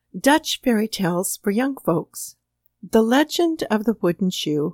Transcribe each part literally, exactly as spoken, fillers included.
Dutch Fairy Tales for Young Folks. The Legend of the Wooden Shoe.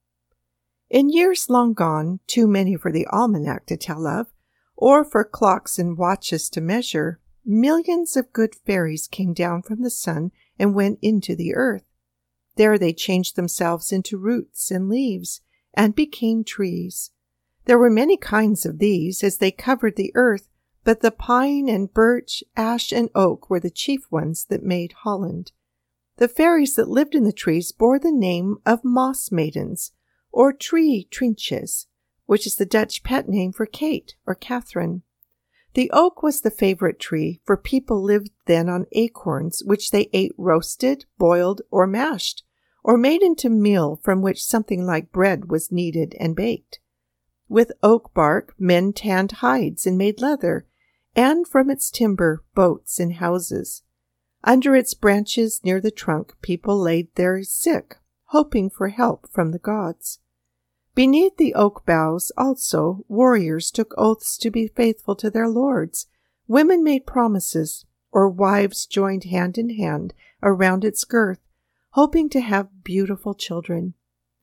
In years long gone, too many for the almanac to tell of, or for clocks and watches to measure, millions of good fairies came down from the sun and went into the earth. There they changed themselves into roots and leaves, and became trees. There were many kinds of these as they covered the earth, but the pine and birch, ash and oak were the chief ones that made Holland. The fairies that lived in the trees bore the name of moss maidens, or tree trinches, which is the Dutch pet name for Kate or Catherine. The oak was the favorite tree, for people lived then on acorns, which they ate roasted, boiled, or mashed, or made into meal from which something like bread was kneaded and baked. With oak bark, men tanned hides and made leather, and from its timber, boats and houses. Under its branches near the trunk, people laid their sick, hoping for help from the gods. Beneath the oak boughs, also, warriors took oaths to be faithful to their lords. Women made promises, or wives joined hand in hand around its girth, hoping to have beautiful children.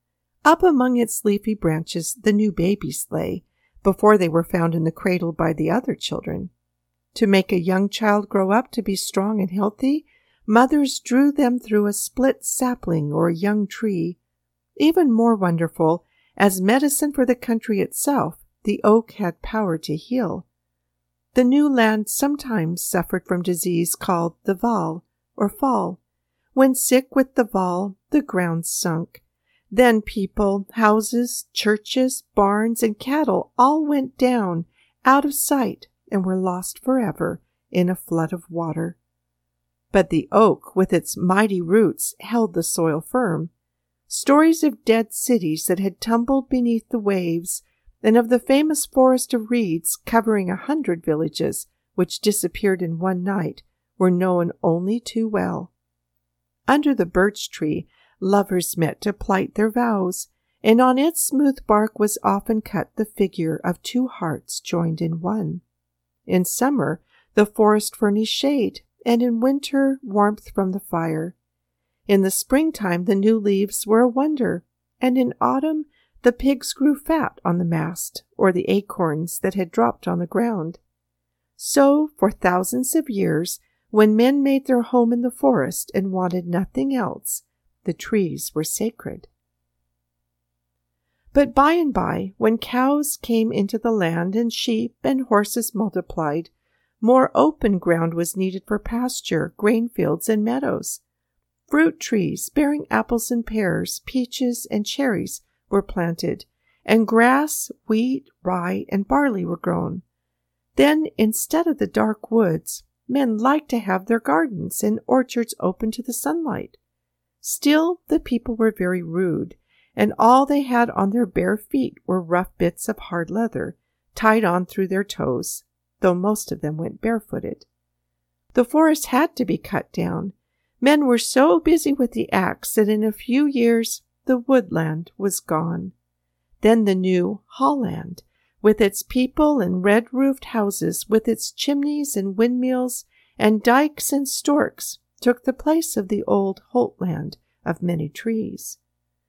Up among its leafy branches the new babies lay, before they were found in the cradle by the other children. To make a young child grow up to be strong and healthy, mothers drew them through a split sapling or a young tree. Even more wonderful, as medicine for the country itself, the oak had power to heal. The new land sometimes suffered from disease called the val, or fall. When sick with the val, the ground sunk. Then people, houses, churches, barns, and cattle all went down, out of sight, and were lost forever in a flood of water. But the oak, with its mighty roots, held the soil firm. Stories of dead cities that had tumbled beneath the waves, and of the famous forest of reeds covering a hundred villages, which disappeared in one night, were known only too well. Under the birch tree, lovers met to plight their vows, and on its smooth bark was often cut the figure of two hearts joined in one. In summer, the forest furnished shade, and in winter, warmth from the fire. In the springtime, the new leaves were a wonder, and in autumn, the pigs grew fat on the mast, or the acorns that had dropped on the ground. So, for thousands of years, when men made their home in the forest and wanted nothing else, the trees were sacred. But by and by, when cows came into the land and sheep and horses multiplied, more open ground was needed for pasture, grain fields, and meadows. Fruit trees bearing apples and pears, peaches and cherries were planted, and grass, wheat, rye, and barley were grown. Then, instead of the dark woods, men liked to have their gardens and orchards open to the sunlight. Still, the people were very rude, and all they had on their bare feet were rough bits of hard leather, tied on through their toes, though most of them went barefooted. The forest had to be cut down. Men were so busy with the axe that in a few years the woodland was gone. Then the new Holland, with its people and red-roofed houses, with its chimneys and windmills and dikes and storks, took the place of the old Holtland of many trees.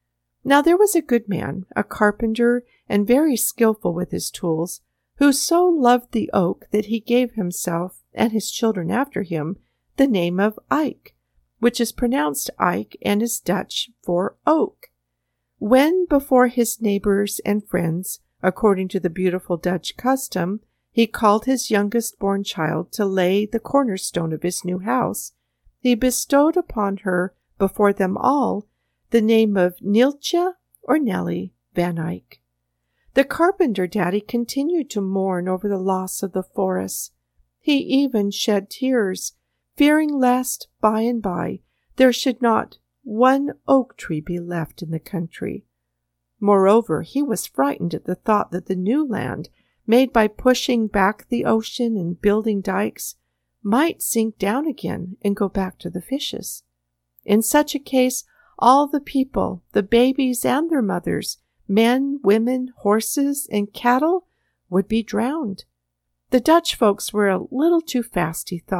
Now there was a good man, a carpenter, and very skillful with his tools, who so loved the oak that he gave himself, and his children after him, the name of Ike, which is pronounced Ike and is Dutch for oak. When, before his neighbors and friends, according to the beautiful Dutch custom, he called his youngest born child to lay the cornerstone of his new house, he bestowed upon her, before them all, the name of Neeltje or Nellie Van Eyck. The carpenter daddy continued to mourn over the loss of the forest. He even shed tears, fearing lest, by and by, there should not one oak tree be left in the country. Moreover, he was frightened at the thought that the new land, made by pushing back the ocean and building dikes, might sink down again and go back to the fishes. In such a case, all the people, the babies and their mothers, men, women, horses, and cattle, would be drowned. The Dutch folks were a little too fast, he thought,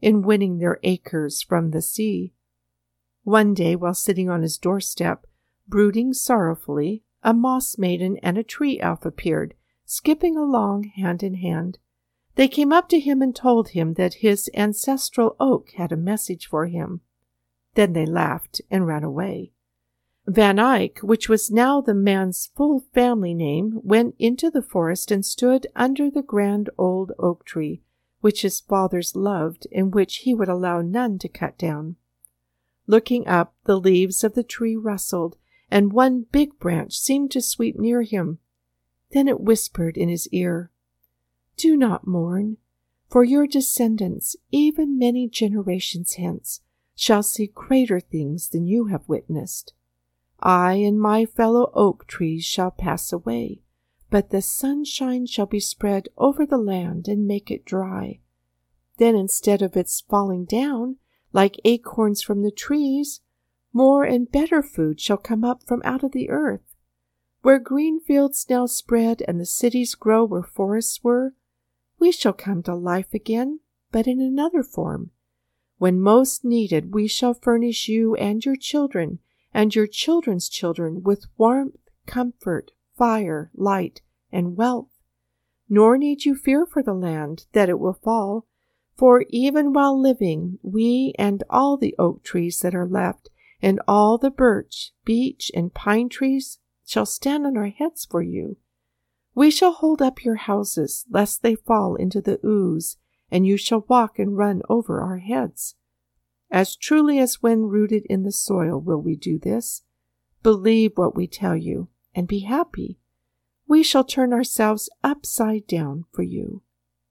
in winning their acres from the sea. One day, while sitting on his doorstep, brooding sorrowfully, a moss maiden and a tree elf appeared, skipping along hand in hand. They came up to him and told him that his ancestral oak had a message for him. Then they laughed and ran away. Van Eyck, which was now the man's full family name, went into the forest and stood under the grand old oak tree, which his fathers loved and which he would allow none to cut down. Looking up, the leaves of the tree rustled, and one big branch seemed to sweep near him. Then it whispered in his ear, "Do not mourn, for your descendants, even many generations hence, shall see greater things than you have witnessed. I and my fellow oak trees shall pass away, but the sunshine shall be spread over the land and make it dry. Then instead of its falling down, like acorns from the trees, more and better food shall come up from out of the earth. Where green fields now spread and the cities grow where forests were, we shall come to life again, but in another form. When most needed, we shall furnish you and your children and your children's children with warmth, comfort, fire, light, and wealth. Nor need you fear for the land, that it will fall, for even while living, we and all the oak trees that are left, and all the birch, beech, and pine trees shall stand on our heads for you. We shall hold up your houses, lest they fall into the ooze, and you shall walk and run over our heads. As truly as when rooted in the soil will we do this. Believe what we tell you, and be happy. We shall turn ourselves upside down for you."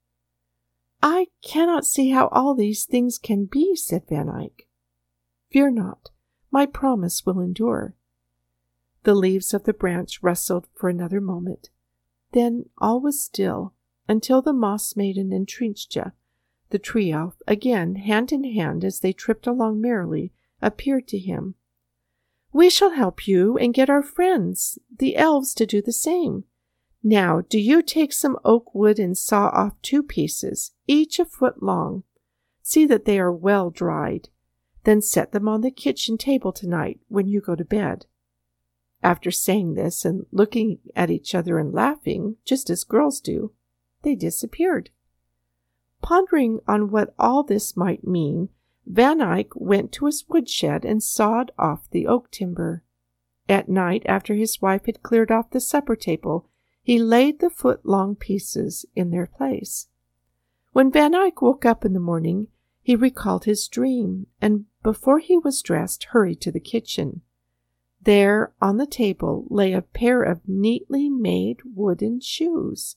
"I cannot see how all these things can be," said Van Eyck. "Fear not, my promise will endure." The leaves of the branch rustled for another moment. Then all was still, until the moss maiden and Trinchtje, the tree elf, again, hand in hand as they tripped along merrily, appeared to him. "We shall help you and get our friends, the elves, to do the same. Now, do you take some oak wood and saw off two pieces, each a foot long. See that they are well dried. Then set them on the kitchen table tonight when you go to bed." After saying this and looking at each other and laughing, just as girls do, they disappeared. Pondering on what all this might mean, Van Eyck went to his woodshed and sawed off the oak timber. At night, after his wife had cleared off the supper table, he laid the foot-long pieces in their place. When Van Eyck woke up in the morning, he recalled his dream, and before he was dressed, hurried to the kitchen. There, on the table, lay a pair of neatly made wooden shoes.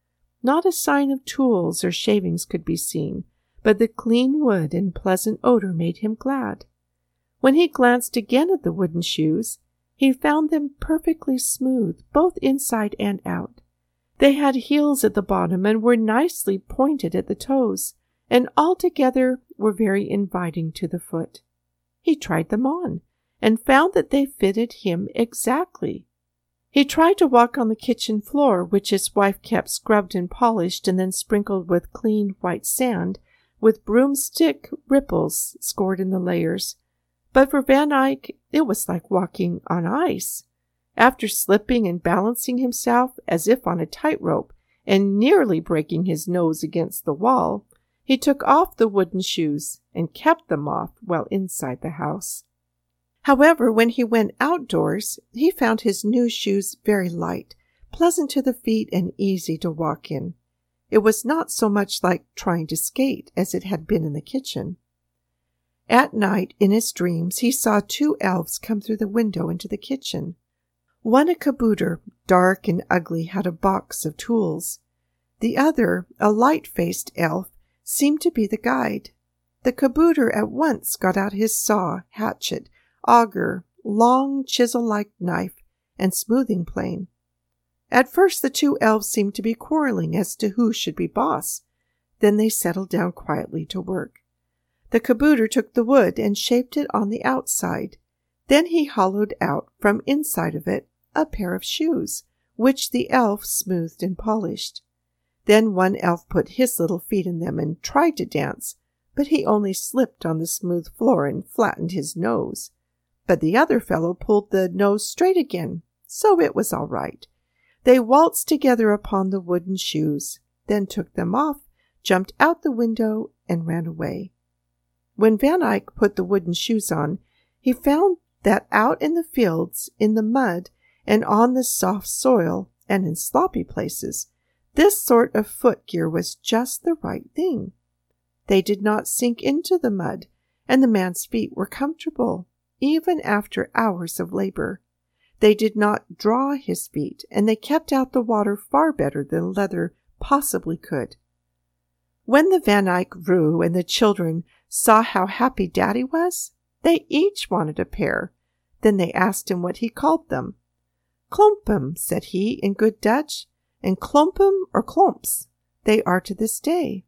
Not a sign of tools or shavings could be seen, but the clean wood and pleasant odor made him glad. When he glanced again at the wooden shoes, he found them perfectly smooth, both inside and out. They had heels at the bottom and were nicely pointed at the toes, and altogether were very inviting to the foot. He tried them on, and found that they fitted him exactly. He tried to walk on the kitchen floor, which his wife kept scrubbed and polished and then sprinkled with clean white sand, with broomstick ripples scored in the layers. But for Van Eyck, it was like walking on ice. After slipping and balancing himself as if on a tightrope, and nearly breaking his nose against the wall, he took off the wooden shoes and kept them off while inside the house. However, when he went outdoors, he found his new shoes very light, pleasant to the feet, and easy to walk in. It was not so much like trying to skate as it had been in the kitchen. At night, in his dreams, he saw two elves come through the window into the kitchen. One, a kabouter, dark and ugly, had a box of tools. The other, a light-faced elf, seemed to be the guide. The kabouter at once got out his saw, hatchet, auger, long chisel-like knife, and smoothing plane. At first the two elves seemed to be quarreling as to who should be boss. Then they settled down quietly to work. The kabouter took the wood and shaped it on the outside. Then he hollowed out from inside of it a pair of shoes, which the elf smoothed and polished. Then one elf put his little feet in them and tried to dance, but he only slipped on the smooth floor and flattened his nose. But the other fellow pulled the nose straight again, so it was all right. They waltzed together upon the wooden shoes, then took them off, jumped out the window, and ran away. When Van Eyck put the wooden shoes on, he found that out in the fields, in the mud, and on the soft soil, and in sloppy places, this sort of footgear was just the right thing. They did not sink into the mud, and the man's feet were comfortable, even after hours of labor. They did not draw his feet, and they kept out the water far better than leather possibly could. When the Van Eyck grew and the children saw how happy Daddy was, they each wanted a pair. Then they asked him what he called them. Klompem, said he in good Dutch, and Klompem or Klomps they are to this day.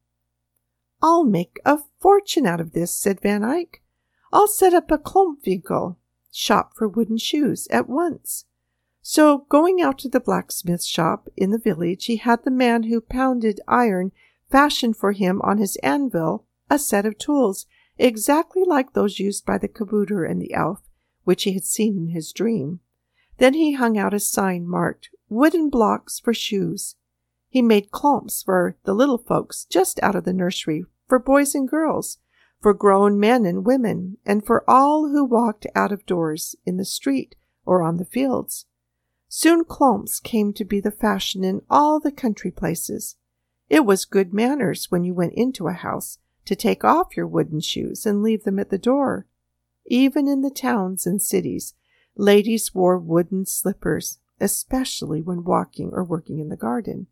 I'll make a fortune out of this, said Van Eyck. I'll set up a Klompwinkel, shop for wooden shoes, at once. So, going out to the blacksmith shop in the village, he had the man who pounded iron fashion for him on his anvil a set of tools exactly like those used by the kabouter and the elf, which he had seen in his dream. Then he hung out a sign marked wooden blocks for shoes. He made klomps for the little folks just out of the nursery, for boys and girls, for grown men and women, and for all who walked out of doors in the street or on the fields. Soon klomps came to be the fashion in all the country places. It was good manners when you went into a house to take off your wooden shoes and leave them at the door. Even in the towns and cities, ladies wore wooden slippers, especially when walking or working in the garden.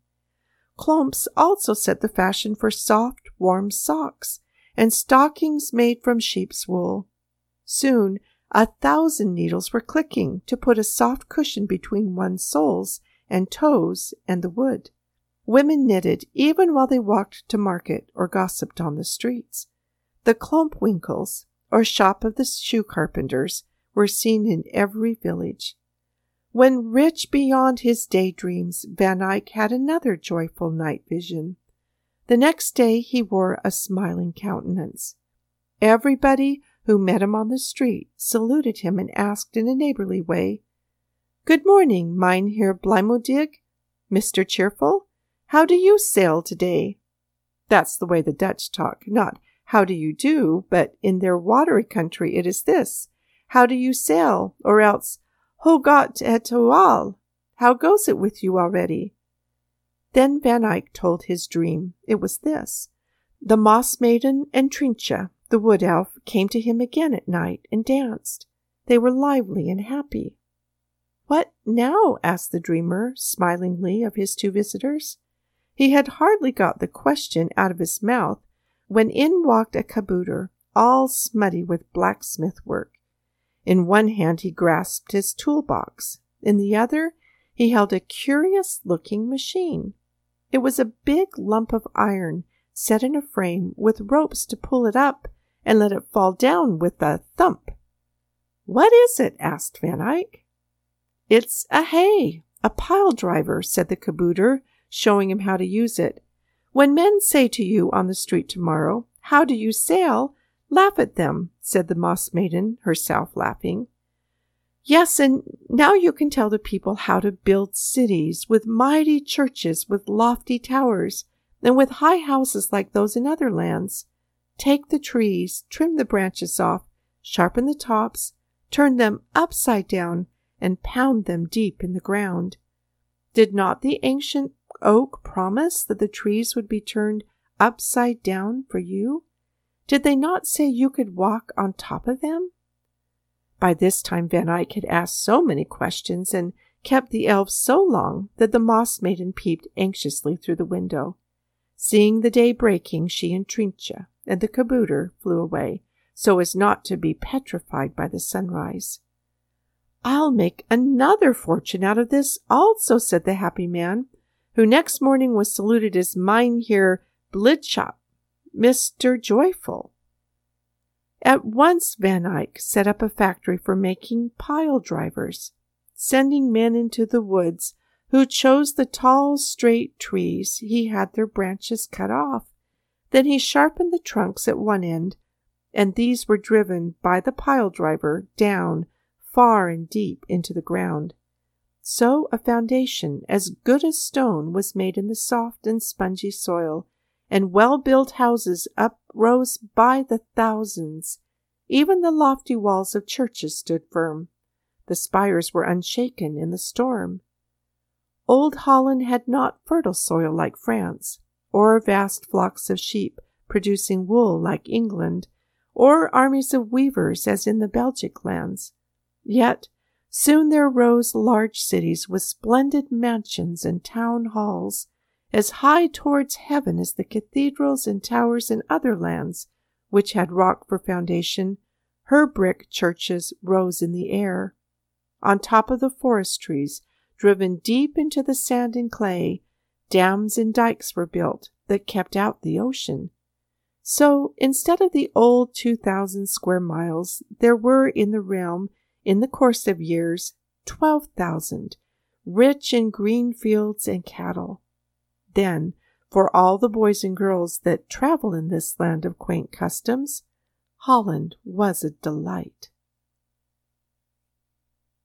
Klomps also set the fashion for soft, warm socks and stockings made from sheep's wool. Soon, a thousand needles were clicking to put a soft cushion between one's soles and toes and the wood. Women knitted even while they walked to market or gossiped on the streets. The Klompwinkels, or shop of the shoe carpenters, were seen in every village. When rich beyond his daydreams, Van Eyck had another joyful night vision. The next day he wore a smiling countenance. Everybody who met him on the street saluted him and asked in a neighborly way, "Good morning, Mynheer Blymoedig, Mister Cheerful. How do you sail today?" That's the way the Dutch talk, not "how do you do," but in their watery country it is this, "How do you sail?" or else, "Hoe gaat het al? How goes it with you already?" Then Van Eyck told his dream. It was this. The Moss Maiden and Trintje, the wood elf, came to him again at night and danced. They were lively and happy. "What now?" asked the dreamer, smilingly, of his two visitors. He had hardly got the question out of his mouth when in walked a kabouter, all smutty with blacksmith work. In one hand he grasped his toolbox. In the other he held a curious-looking machine. It was a big lump of iron set in a frame with ropes to pull it up and let it fall down with a thump. "What is it?" asked Van Eyck. "It's a hay, a pile driver," said the kabouter, showing him how to use it. "When men say to you on the street tomorrow, 'How do you sail?' laugh at them," said the Moss Maiden, herself laughing. "Yes, and now you can tell the people how to build cities with mighty churches with lofty towers and with high houses like those in other lands. Take the trees, trim the branches off, sharpen the tops, turn them upside down, and pound them deep in the ground. Did not the ancient oak promise that the trees would be turned upside down for you? Did they not say you could walk on top of them?" By this time Van Eyck had asked so many questions and kept the elves so long that the Moss Maiden peeped anxiously through the window. Seeing the day breaking, she and Trintje and the kabouter flew away, so as not to be petrified by the sunrise. "I'll make another fortune out of this also," said the happy man, who next morning was saluted as Mynheer Blidschap, Mister Joyful. At once Van Eyck set up a factory for making pile drivers, sending men into the woods who chose the tall, straight trees. He had their branches cut off, Then he sharpened the trunks at one end, and these were driven by the pile driver down far and deep into the ground. So a foundation as good as stone was made in the soft and spongy soil, and well-built houses uprose by the thousands. Even the lofty walls of churches stood firm. The spires were unshaken in the storm. Old Holland had not fertile soil like France, or vast flocks of sheep producing wool like England, or armies of weavers as in the Belgic lands. Yet soon there rose large cities with splendid mansions and town halls, as high towards heaven as the cathedrals and towers in other lands, which had rock for foundation. Her brick churches rose in the air. On top of the forest trees, driven deep into the sand and clay, dams and dikes were built that kept out the ocean. So, instead of the old two thousand square miles, there were in the realm, in the course of years, twelve thousand, rich in green fields and cattle. Then, for all the boys and girls that travel in this land of quaint customs, Holland was a delight.